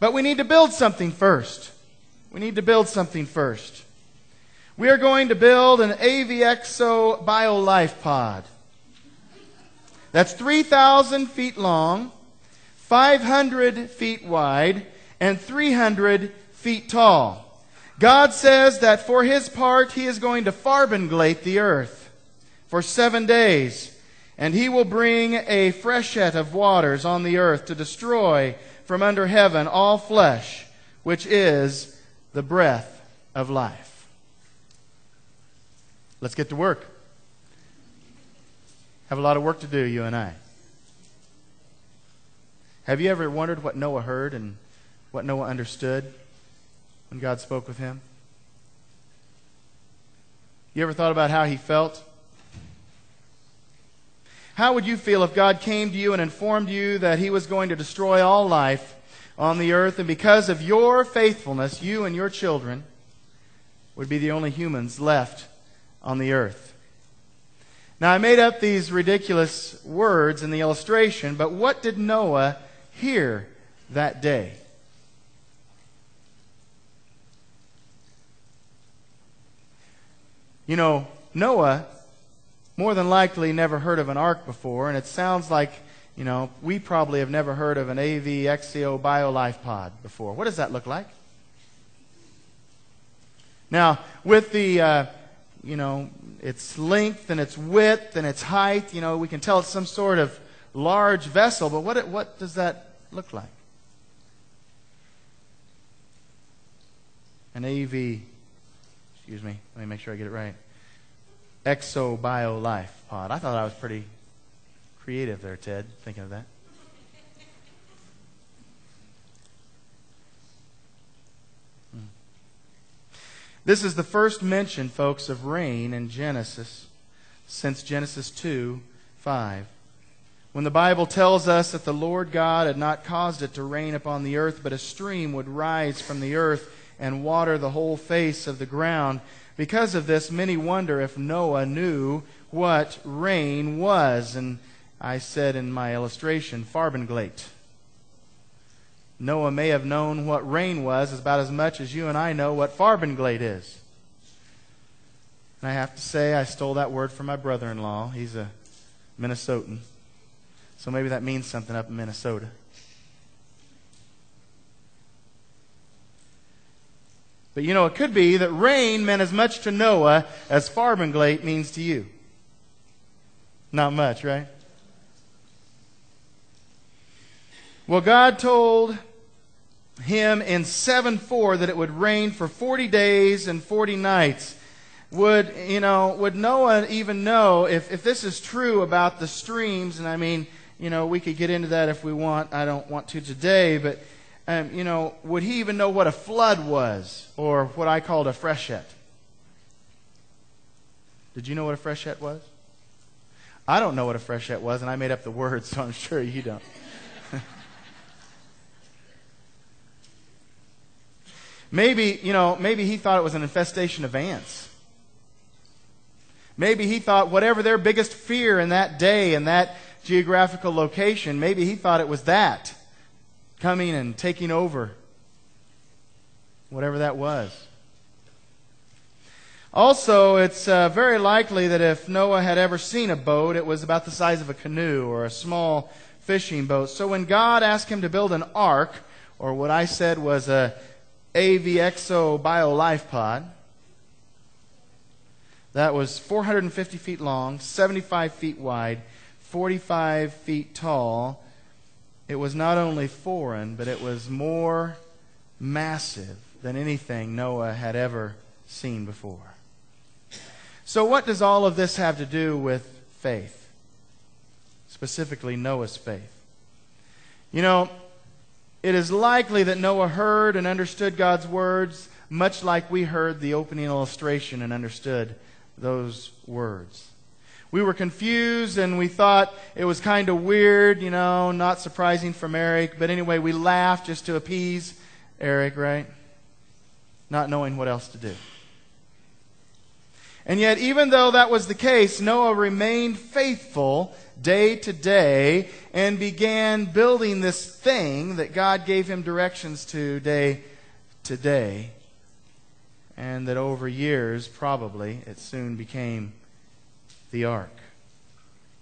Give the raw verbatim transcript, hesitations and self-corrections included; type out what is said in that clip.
But we need to build something first. We need to build something first. We are going to build an AVXO BioLife pod. That's three thousand feet long, five hundred feet wide, and three hundred feet tall. God says that for His part, He is going to farbenglate the earth for seven days. And He will bring a freshet of waters on the earth to destroy from under heaven all flesh, which is the breath of life. Let's get to work. Have a lot of work to do, you and I. Have you ever wondered what Noah heard and what Noah understood when God spoke with him? You ever thought about how he felt? How would you feel if God came to you and informed you that He was going to destroy all life on the earth, and because of your faithfulness, you and your children would be the only humans left on the earth? Now, I made up these ridiculous words in the illustration, but what did Noah hear that day? You know, Noah more than likely never heard of an ark before, and it sounds like, you know, we probably have never heard of an AVXO BioLife pod before. What does that look like? Now, with the, uh, you know, its length and its width and its height, you know, we can tell it's some sort of large vessel, but what, what does that look like? An A V, excuse me, let me make sure I get it right. Exo BioLife pod. I thought I was pretty creative there, Ted, thinking of that. Hmm. This is the first mention, folks, of rain in Genesis since Genesis two five. When the Bible tells us that the Lord God had not caused it to rain upon the earth, but a stream would rise from the earth and water the whole face of the ground. Because of this, many wonder if Noah knew what rain was. And I said in my illustration, farbenglate. Noah may have known what rain was about as much as you and I know what farbenglate is. And I have to say, I stole that word from my brother-in-law. He's a Minnesotan. So maybe that means something up in Minnesota. But you know, it could be that rain meant as much to Noah as farbenglate means to you. Not much, right? Well, God told him in seven four that it would rain for forty days and forty nights. Would, you know, would Noah even know if, if this is true about the streams? And I mean, you know, we could get into that if we want. I don't want to today, but Um, you know, would he even know what a flood was, or what I called a freshet? Did you know what a freshet was? I don't know what a freshet was, and I made up the words, so I'm sure you don't. Maybe, you know, maybe he thought it was an infestation of ants. Maybe he thought whatever their biggest fear in that day, in that geographical location, maybe he thought it was that. Coming and taking over. Whatever that was. Also, it's uh, very likely that if Noah had ever seen a boat, it was about the size of a canoe or a small fishing boat. So when God asked him to build an ark, or what I said was a AVXO BioLife pod, that was four hundred fifty feet long, seventy-five feet wide, forty-five feet tall. It was not only foreign, but it was more massive than anything Noah had ever seen before. So what does all of this have to do with faith? Specifically, Noah's faith. You know, it is likely that Noah heard and understood God's words, much like we heard the opening illustration and understood those words. We were confused and we thought it was kind of weird, you know, not surprising from Eric. But anyway, we laughed just to appease Eric, right? Not knowing what else to do. And yet, even though that was the case, Noah remained faithful day to day and began building this thing that God gave him directions to day to day. And that over years, probably, it soon became the ark.